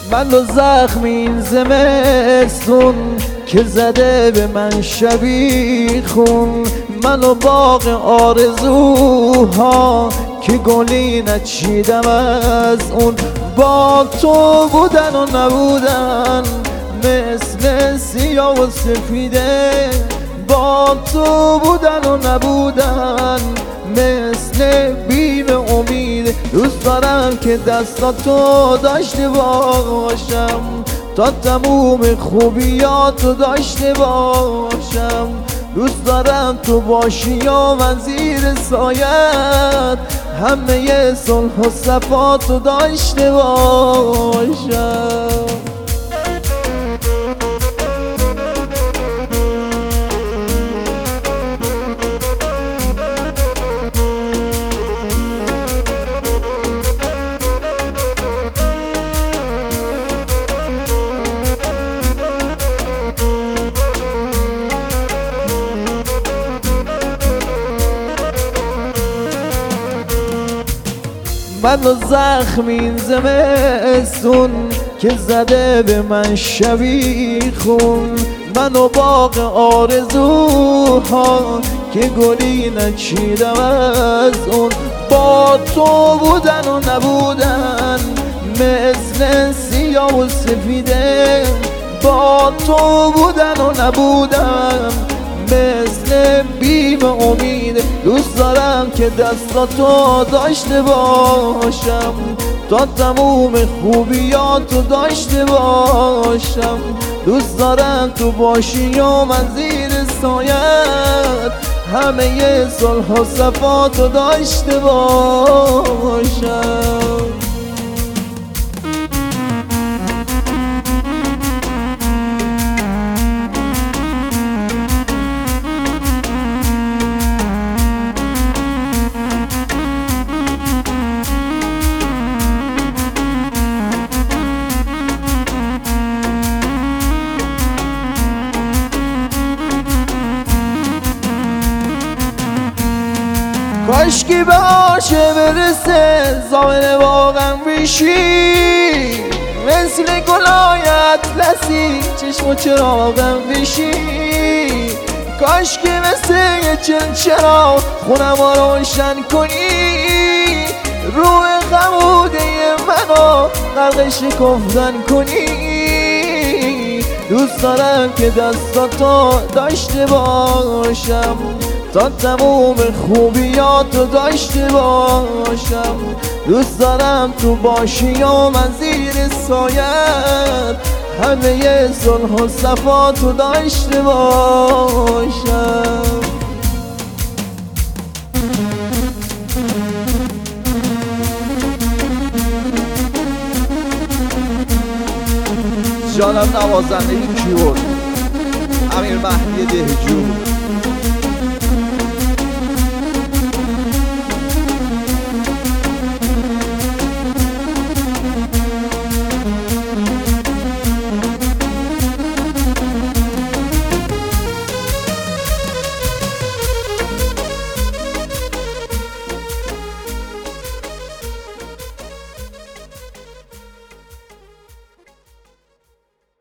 منو زخم این زمستون که زده به من شبی خون، منو باغ آرزوها که گلی نچیدم از اون. با تو بودن و نبودن مثل سیاه و سفیده، با تو بودن و نبودن مثل بیم امید. دوست دارم که دستاتو داشته باشم تا تموم خوبیاتو داشته باشم. دوست دارم تو باشی یا من زیر سایت همه صلح و صفاتو داشته باشم. منو زخم این زمستون که زده به من شبی خون، منو باغ آرزوها که گلی نچیدم از اون. با تو بودن و نبودن مثل سیاه و سفیده، با تو بودن و نبودن مثل بیم امید. دوست دارم که دستاتو داشته باشم تا تموم خوبیاتو داشته باشم. دوست دارم تو باشی و من زیر سایت همه صلح و صفاتو داشته باشم. کاشکی به آشه برسه زامن واقعا بشی، مثل گلای اطلسی چشم و چراغم بشی. کاشکی مثل یه چراغ خونم رو روشن کنی، روح غموده منو غرق شکفتن کنی. دوست دارم که دستاتو داشته باشم تا تموم خوبیاتو داشته باشم. دوست دارم تو باشی و من زیر سایت همه صلح و صفاتو داشته باشم. جانم نوازنده کیبورد امیر مهدی دهجو.